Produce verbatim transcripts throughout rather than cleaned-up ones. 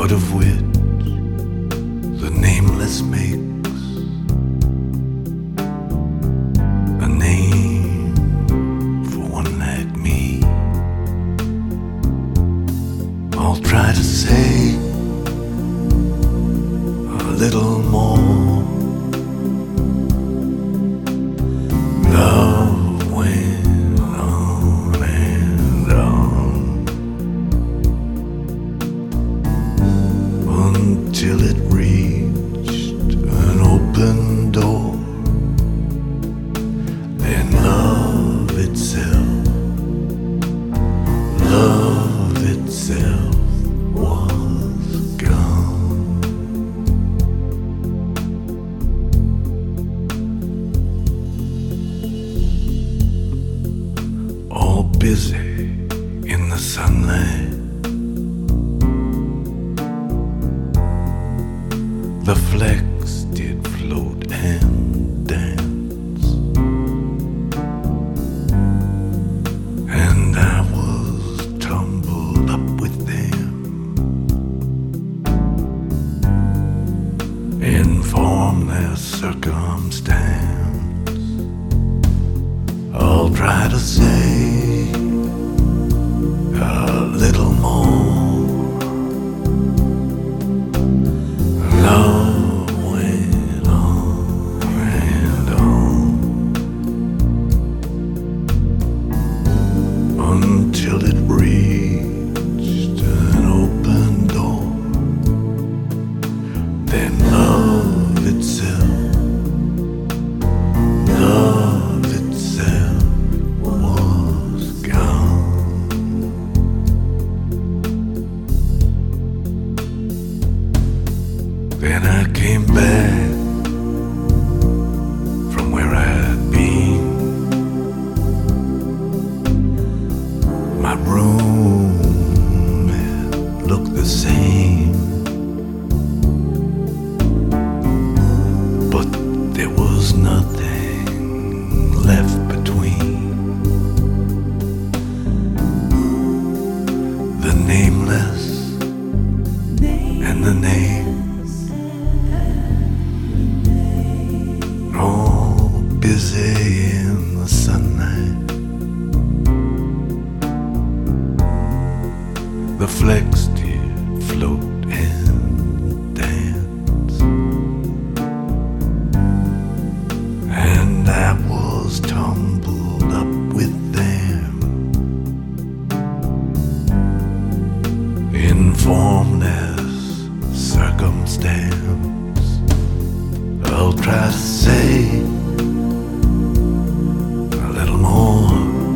out of which the nameless makes a name for one like me. I'll try to say a little more. Love went on and on until it reached an open door. Then love itself, love itself was gone. All busy in the sunlight, the flecks did float and dance, and I was tumbled up with them, inform their circumstance. I'll try to say a little more. Love went on and on until it reached an open door. Then love itself, love itself was gone. Then I came back from where I'd been. My room it looked the same, but there was nothing left between the nameless and the name. All busy in the sunlight, the flecks did float and dance, and I was tumbled up with them, informed as circumstance. I'll try to say a little more.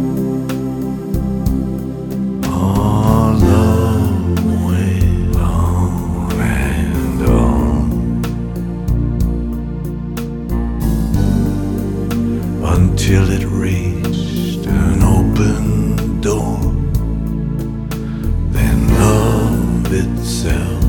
Oh, love went on and on until it reached an open door. Then love itself,